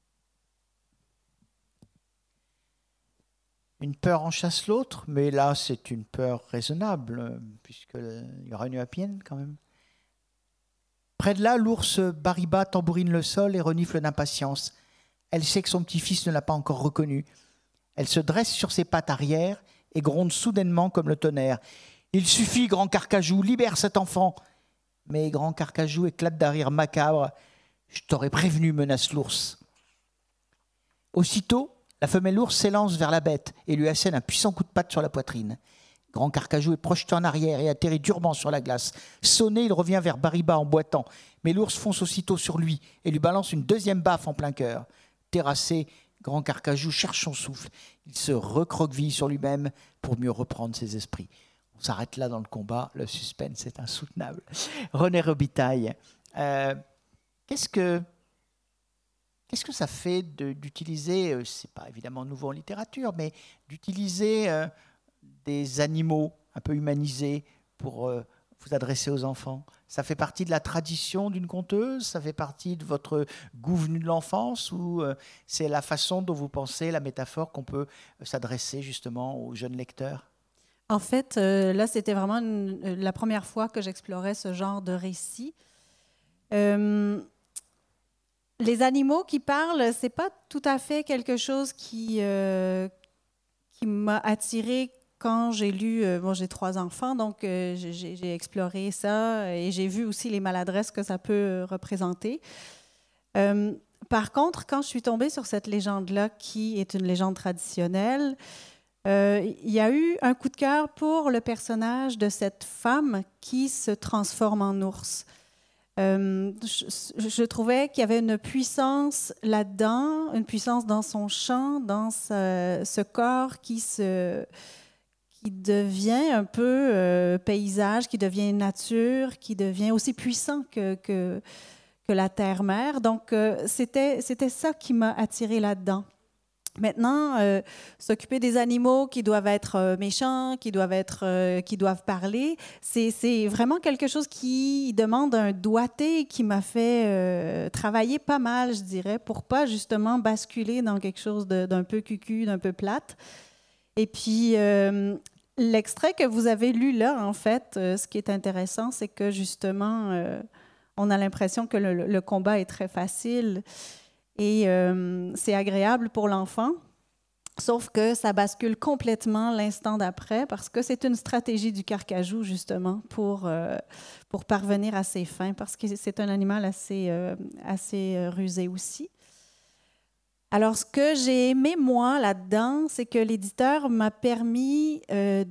Une peur en chasse l'autre, mais là, c'est une peur raisonnable, puisqu'il y aura une happy end quand même. Près de là, l'ours Bariba tambourine le sol et renifle d'impatience. Elle sait que son petit-fils ne l'a pas encore reconnu. Elle se dresse sur ses pattes arrière et gronde soudainement comme le tonnerre. « Il suffit, grand Carcajou, libère cet enfant !» Mais grand Carcajou éclate d'un rire macabre. « Je t'aurais prévenu, menace l'ours. » Aussitôt, la femelle ours s'élance vers la bête et lui assène un puissant coup de patte sur la poitrine. Grand Carcajou est projeté en arrière et atterrit durement sur la glace. Sonné, il revient vers Bariba en boitant. Mais l'ours fonce aussitôt sur lui et lui balance une deuxième baffe en plein cœur. Terrassé, Grand Carcajou cherche son souffle. Il se recroqueville sur lui-même pour mieux reprendre ses esprits. On s'arrête là dans le combat. Le suspense est insoutenable. René Robitaille, qu'est-ce que ça fait d'utiliser, c'est pas évidemment nouveau en littérature, mais d'utiliser des animaux un peu humanisés pour vous adresser aux enfants? Ça fait partie de la tradition d'une conteuse? Ça fait partie de votre goût venu de l'enfance? Ou c'est la façon dont vous pensez, la métaphore qu'on peut s'adresser justement aux jeunes lecteurs? En fait, là, c'était vraiment la première fois que j'explorais ce genre de récit. Les animaux qui parlent, c'est pas tout à fait quelque chose qui m'a attirée quand j'ai lu. Bon, j'ai 3 enfants, donc j'ai exploré ça et j'ai vu aussi les maladresses que ça peut représenter. Par contre, quand je suis tombée sur cette légende-là, qui est une légende traditionnelle, il y a eu un coup de cœur pour le personnage de cette femme qui se transforme en ours. Je trouvais qu'il y avait une puissance là-dedans, une puissance dans son chant, dans ce corps qui devient un peu paysage, qui devient nature, qui devient aussi puissant que la terre-mère. Donc, c'était ça qui m'a attirée là-dedans. Maintenant, s'occuper des animaux qui doivent être méchants, qui doivent parler, c'est vraiment quelque chose qui demande un doigté, qui m'a fait travailler pas mal, je dirais, pour pas justement basculer dans quelque chose d'un peu cucu, d'un peu plate. Et puis, l'extrait que vous avez lu là, en fait, ce qui est intéressant, c'est que justement, on a l'impression que le combat est très facile. Et c'est agréable pour l'enfant, sauf que ça bascule complètement l'instant d'après parce que c'est une stratégie du carcajou, justement, pour parvenir à ses fins, parce que c'est un animal assez rusé aussi. Alors, ce que j'ai aimé, moi, là-dedans, c'est que l'éditeur m'a permis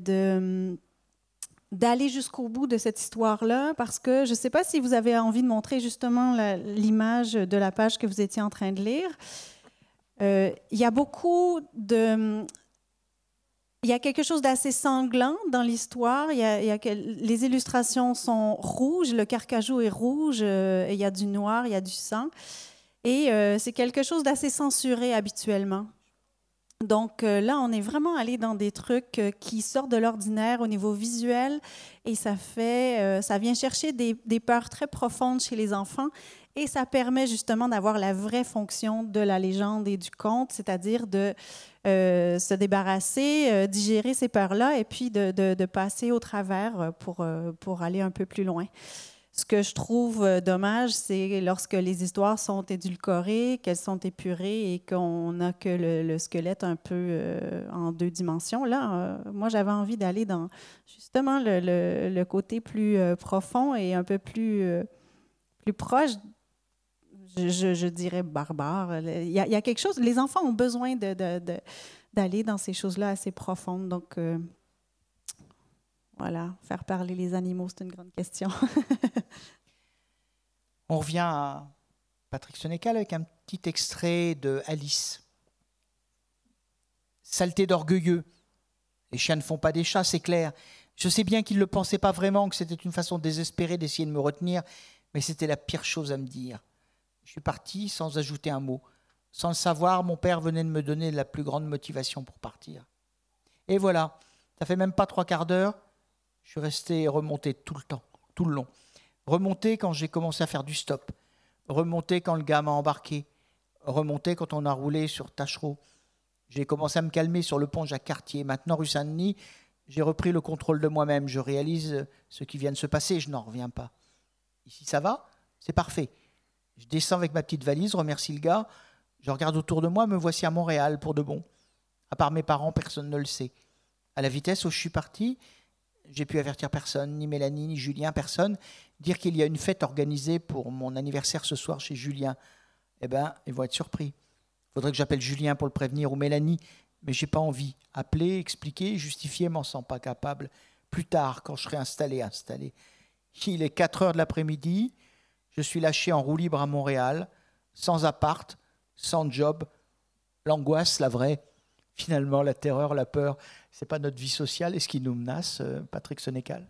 d'aller jusqu'au bout de cette histoire-là, parce que je ne sais pas si vous avez envie de montrer justement l'image de la page que vous étiez en train de lire. Il y a quelque chose d'assez sanglant dans l'histoire. Les illustrations sont rouges, le carcajou est rouge, et il y a du noir, il y a du sang. Et c'est quelque chose d'assez censuré habituellement. Donc là, on est vraiment allé dans des trucs qui sortent de l'ordinaire au niveau visuel et ça vient chercher des peurs très profondes chez les enfants Et ça permet justement d'avoir la vraie fonction de la légende et du conte, c'est-à-dire de se débarrasser, digérer ces peurs-là et puis de passer au travers pour aller un peu plus loin. Ce que je trouve dommage, c'est lorsque les histoires sont édulcorées, qu'elles sont épurées et qu'on n'a que le squelette un peu en 2 dimensions. Là, moi, j'avais envie d'aller dans justement le côté plus profond et un peu plus proche, je dirais barbare. Il y a quelque chose, les enfants ont besoin d'aller dans ces choses-là assez profondes. Donc, voilà, faire parler les animaux, c'est une grande question. On revient à Patrick Sénécal avec un petit extrait de Alice. Saleté d'orgueilleux. Les chiens ne font pas des chats, c'est clair. Je sais bien qu'il ne le pensait pas vraiment, que c'était une façon désespérée d'essayer de me retenir, mais c'était la pire chose à me dire. Je suis parti sans ajouter un mot. Sans le savoir, mon père venait de me donner la plus grande motivation pour partir. Et voilà, ça fait même pas 3/4 d'heure. Je suis resté remonté tout le temps, tout le long. Remonté quand j'ai commencé à faire du stop. Remonté quand le gars m'a embarqué. Remonté quand on a roulé sur Tachereau. J'ai commencé à me calmer sur le pont Jacques-Cartier. Maintenant, rue Saint-Denis, j'ai repris le contrôle de moi-même. Je réalise ce qui vient de se passer, je n'en reviens pas. Ici, ça va? C'est parfait. Je descends avec ma petite valise, remercie le gars. Je regarde autour de moi, me voici à Montréal pour de bon. À part mes parents, personne ne le sait. À la vitesse où je suis parti, j'ai pu avertir personne, ni Mélanie, ni Julien, personne. Dire qu'il y a une fête organisée pour mon anniversaire ce soir chez Julien. Eh bien, ils vont être surpris. Il faudrait que j'appelle Julien pour le prévenir ou Mélanie, mais j'ai pas envie. Appeler, expliquer, justifier, m'en sens pas capable. Plus tard, quand je serai installé. Il est 4 heures de l'après-midi. Je suis lâché en roue libre à Montréal, sans appart, sans job. L'angoisse, la vraie. Finalement, la terreur, la peur, c'est pas notre vie sociale. Est-ce qui nous menace, Patrick Sénécal?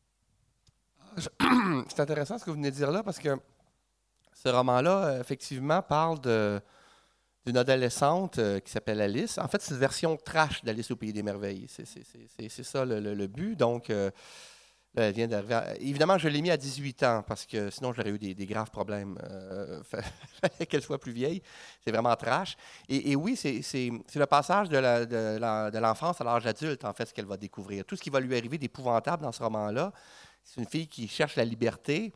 C'est intéressant ce que vous venez de dire là, parce que ce roman-là, effectivement, parle d'une adolescente qui s'appelle Alice. En fait, c'est une version trash d'Alice au Pays des Merveilles. C'est ça le but. Donc, là, elle vient d'arriver. Évidemment, je l'ai mis à 18 ans, parce que sinon, j'aurais eu des graves problèmes. Fallait qu'elle soit plus vieille. C'est vraiment trash. Et oui, c'est le passage de l'enfance à l'âge adulte, en fait, ce qu'elle va découvrir. Tout ce qui va lui arriver d'épouvantable dans ce roman-là, c'est une fille qui cherche la liberté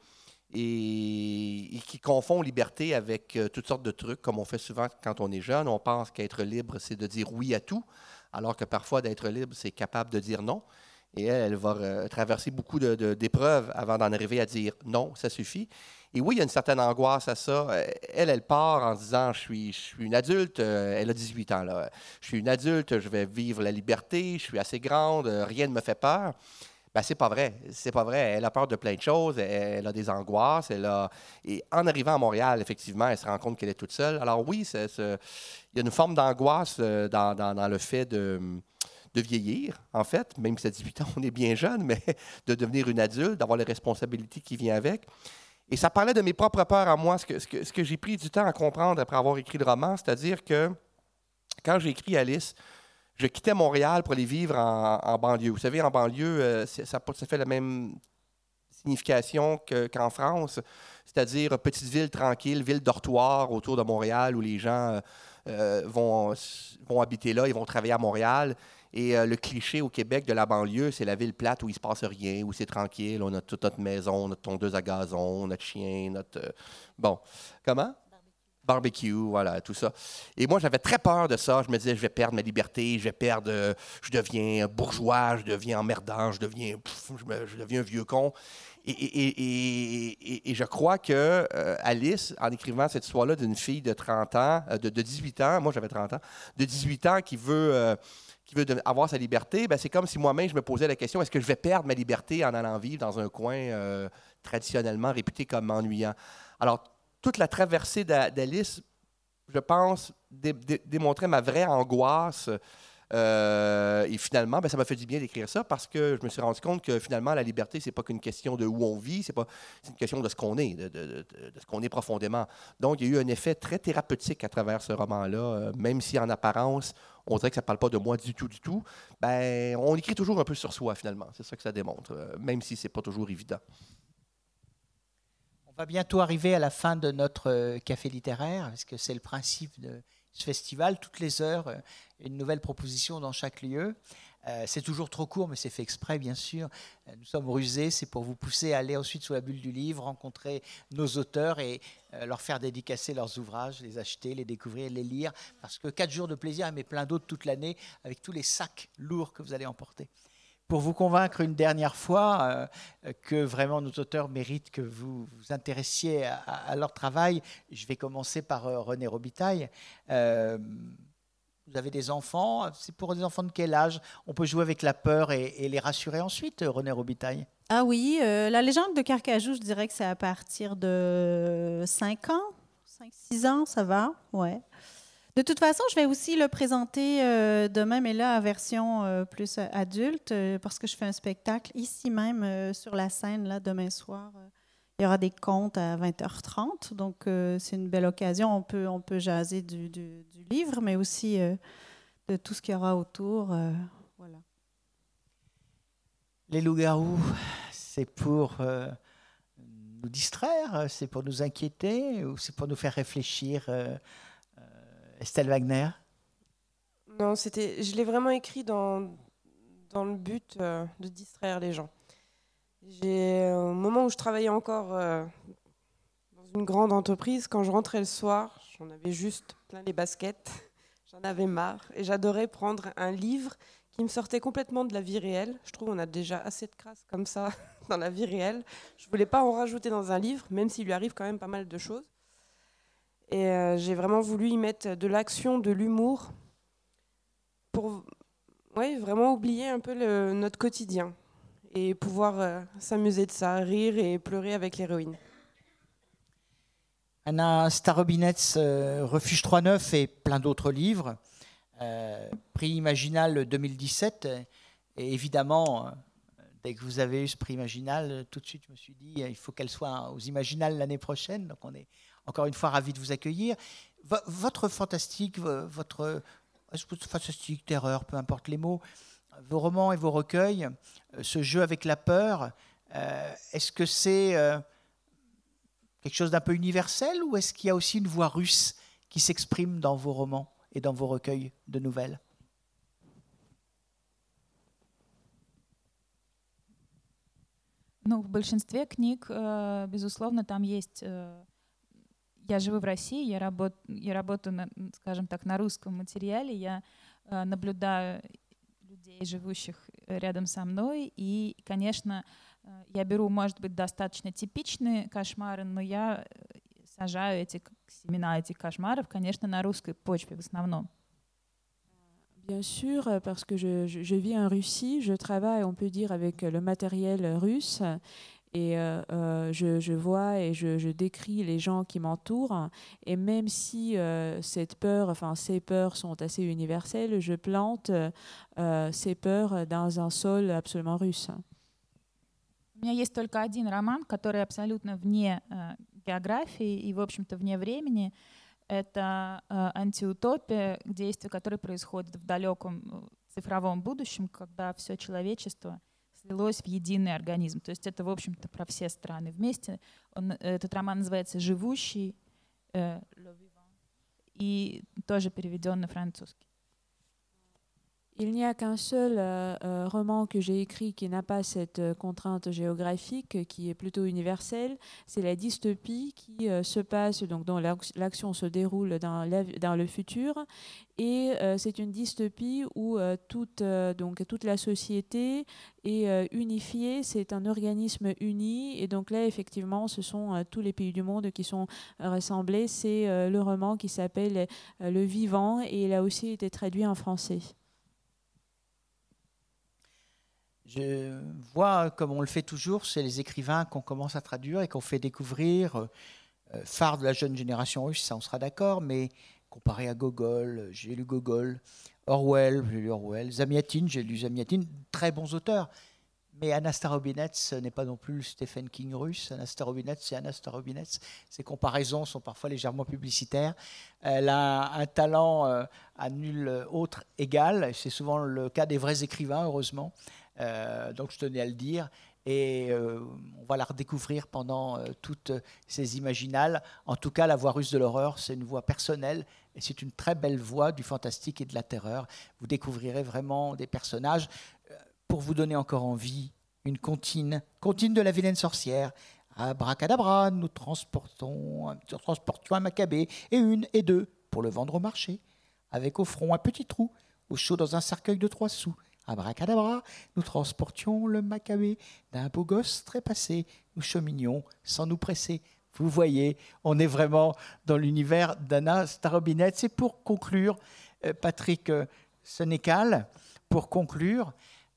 et qui confond liberté avec toutes sortes de trucs, comme on fait souvent quand on est jeune. On pense qu'être libre, c'est de dire oui à tout, alors que parfois, d'être libre, c'est capable de dire non. Et elle va traverser beaucoup d'épreuves avant d'en arriver à dire non, ça suffit. Et oui, il y a une certaine angoisse à ça. Elle part en disant je suis une adulte, elle a 18 ans, là. Je suis une adulte, je vais vivre la liberté, je suis assez grande, rien ne me fait peur. Ben, c'est pas vrai. C'est pas vrai. Elle a peur de plein de choses. Elle a des angoisses. Et en arrivant à Montréal, effectivement, elle se rend compte qu'elle est toute seule. Alors oui, il y a une forme d'angoisse dans le fait de vieillir, en fait. Même si à 18 ans, on est bien jeune, mais de devenir une adulte, d'avoir les responsabilités qui viennent avec. Et ça parlait de mes propres peurs à moi, ce que j'ai pris du temps à comprendre après avoir écrit le roman, c'est-à-dire que quand j'ai écrit Alice, je quittais Montréal pour aller vivre en banlieue. Vous savez, en banlieue, ça fait la même signification qu'en France, c'est-à-dire petite ville tranquille, ville dortoir autour de Montréal où les gens vont habiter là, ils vont travailler à Montréal. Et le cliché au Québec de la banlieue, c'est la ville plate où il ne se passe rien, où c'est tranquille, on a toute notre maison, notre tondeuse à gazon, notre chien, notre... Bon, comment? Barbecue, voilà, tout ça. Et moi, j'avais très peur de ça. Je me disais, je vais perdre ma liberté, je deviens bourgeois, je deviens emmerdant, je deviens un vieux con. Et je crois que Alice, en écrivant cette histoire-là d'une fille de 30 ans, de 18 ans, moi j'avais 30 ans, de 18 ans qui veut avoir sa liberté, ben c'est comme si moi-même je me posais la question, est-ce que je vais perdre ma liberté en allant vivre dans un coin traditionnellement réputé comme ennuyant? Alors, toute la traversée d'Alice, je pense, démontrait ma vraie angoisse. Et finalement, ben, ça m'a fait du bien d'écrire ça parce que je me suis rendu compte que finalement, la liberté, c'est pas qu'une question de où on vit, c'est une question de ce qu'on est, de ce qu'on est profondément. Donc, il y a eu un effet très thérapeutique à travers ce roman-là, même si en apparence, on dirait que ça ne parle pas de moi du tout. Ben, on écrit toujours un peu sur soi, finalement. C'est ça que ça démontre, même si c'est pas toujours évident. On On va bientôt arriver à la fin de notre café littéraire, parce que c'est le principe de ce festival. Toutes les heures, une nouvelle proposition dans chaque lieu. C'est toujours trop court, mais c'est fait exprès, bien sûr. Nous sommes rusés, c'est pour vous pousser à aller ensuite sous la bulle du livre, rencontrer nos auteurs et leur faire dédicacer leurs ouvrages, les acheter, les découvrir, les lire. Parce que 4 jours de plaisir, mais plein d'autres toute l'année, avec tous les sacs lourds que vous allez emporter. Pour vous convaincre une dernière fois que vraiment nos auteurs méritent que vous vous intéressiez à leur travail, je vais commencer par René Robitaille. Vous avez des enfants, c'est pour des enfants de quel âge? On peut jouer avec la peur et les rassurer ensuite, René Robitaille? Ah oui, la légende de Carcajou, je dirais que c'est à partir de 5 ans, 5-6 ans, ça va, ouais. De toute façon, je vais aussi le présenter demain, mais là, en version plus adulte, parce que je fais un spectacle ici même sur la scène, là, demain soir. Il y aura des contes à 20h30, donc c'est une belle occasion. On peut jaser du livre, mais aussi de tout ce qu'il y aura autour. Voilà. Les loups-garous, c'est pour nous distraire, c'est pour nous inquiéter, ou c'est pour nous faire réfléchir, Estelle Wagner? Non, je l'ai vraiment écrit dans le but de distraire les gens. Au moment où je travaillais encore dans une grande entreprise, quand je rentrais le soir, j'en avais juste plein les baskets, j'en avais marre, et j'adorais prendre un livre qui me sortait complètement de la vie réelle. Je trouve qu'on a déjà assez de crasse comme ça dans la vie réelle. Je ne voulais pas en rajouter dans un livre, même s'il lui arrive quand même pas mal de choses. Et j'ai vraiment voulu y mettre de l'action, de l'humour, pour vraiment oublier un peu notre quotidien et pouvoir s'amuser de ça, rire et pleurer avec l'héroïne. Anna Starobinets, Refuge 3-9 et plein d'autres livres. Prix Imaginal 2017. Et évidemment, dès que vous avez eu ce prix Imaginal, tout de suite je me suis dit il faut qu'elle soit aux Imaginales l'année prochaine. Donc on est encore une fois ravis de vous accueillir. Votre fantastique, votre fantastique, terreur, peu importe les mots, vos romans et vos recueils, ce jeu avec la peur, est-ce que c'est quelque chose d'un peu universel ou est-ce qu'il y a aussi une voix russe qui s'exprime dans vos romans et dans vos recueils de nouvelles? Ну, в большинстве книг, безусловно, там есть... Я живу в России, я работаю, скажем так, на русском материале, я наблюдаю людей, живущих рядом со мной, и, конечно, я беру, может быть, достаточно типичные кошмары, но я сажаю семена этих кошмаров, конечно, на русской почве в основном. Bien sûr, parce que je vis en Russie, je travaille, on peut dire, avec le matériel russe et je vois et je décris les gens qui m'entourent. Et même si ces peurs sont assez universelles, je plante ces peurs dans un sol absolument russe. У меня есть только один роман, который абсолютно вне географии и, в общем-то, вне времени. Это антиутопия, действие которой происходит в далеком цифровом будущем, когда все человечество слилось в единый организм. То есть это, в общем-то, про все страны вместе. Этот роман называется «Живущий», и тоже переведен на французский. Il n'y a qu'un seul roman que j'ai écrit qui n'a pas cette contrainte géographique, qui est plutôt universelle. C'est la dystopie qui se passe, donc dont l'action se déroule dans le futur. Et c'est une dystopie où toute la société est unifiée. C'est un organisme uni. Et donc là, effectivement, ce sont tous les pays du monde qui sont rassemblés. C'est le roman qui s'appelle Le Vivant et il a aussi été traduit en français. Je vois, comme on le fait toujours, c'est les écrivains qu'on commence à traduire et qu'on fait découvrir, phare de la jeune génération russe, ça on sera d'accord, mais comparé à Gogol, j'ai lu Gogol, Orwell, j'ai lu Orwell, Zamiatin, j'ai lu Zamiatin, très bons auteurs. Mais Anna Starobinets n'est pas non plus le Stephen King russe. Anna Starobinets, c'est Anna Starobinets. Ces comparaisons sont parfois légèrement publicitaires. Elle a un talent à nul autre égal. C'est souvent le cas des vrais écrivains, heureusement. Donc je tenais à le dire. et on va la redécouvrir pendant toutes ces imaginales. En tout cas, la voix russe de l'horreur, c'est une voix personnelle et c'est une très belle voix du fantastique et de la terreur. Vous découvrirez vraiment des personnages. Pour vous donner encore envie, une comptine de la vilaine sorcière. Abracadabra, nous transportions un Maccabée et une et deux pour le vendre au marché, avec au front un petit trou, au chaud dans un cercueil de 3 sous. Abracadabra, nous transportions le Maccabée d'un beau gosse trépassé, nous cheminions sans nous presser. Vous voyez, on est vraiment dans l'univers d'Anna Starobinets. Et pour conclure, Patrick Sénécal, pour conclure,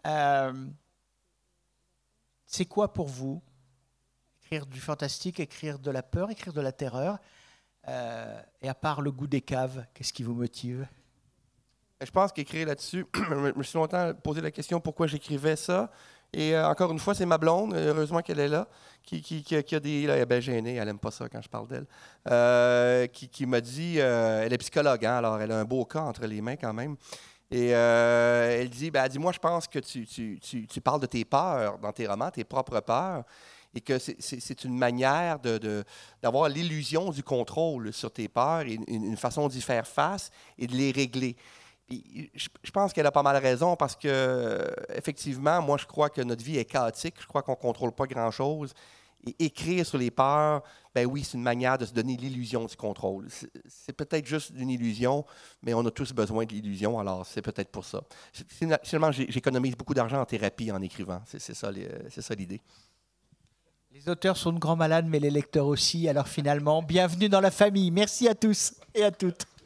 c'est quoi pour vous écrire du fantastique, écrire de la peur, écrire de la terreur, et à part le goût des caves, qu'est-ce qui vous motive? Je pense qu'écrire là-dessus, je me suis longtemps posé la question pourquoi j'écrivais ça. Et encore une fois, c'est ma blonde, heureusement qu'elle est là, qui a des... Là, elle est bien gênée, elle n'aime pas ça quand je parle d'elle. Qui m'a dit, elle est psychologue, hein, alors elle a un beau cas entre les mains quand même. Et elle dit, elle dit, moi je pense que tu parles de tes peurs dans tes romans, tes propres peurs, et que c'est une manière d'avoir l'illusion du contrôle sur tes peurs et une façon d'y faire face et de les régler. Puis, je pense qu'elle a pas mal raison parce que, effectivement, moi, je crois que notre vie est chaotique. Je crois qu'on ne contrôle pas grand-chose. Et écrire sur les peurs, ben oui, c'est une manière de se donner l'illusion du contrôle. C'est peut-être juste une illusion, mais on a tous besoin de l'illusion, alors c'est peut-être pour ça. Finalement, j'économise beaucoup d'argent en thérapie en écrivant. C'est ça l'idée. Les auteurs sont de grands malades, mais les lecteurs aussi. Alors finalement, bienvenue dans la famille. Merci à tous et à toutes.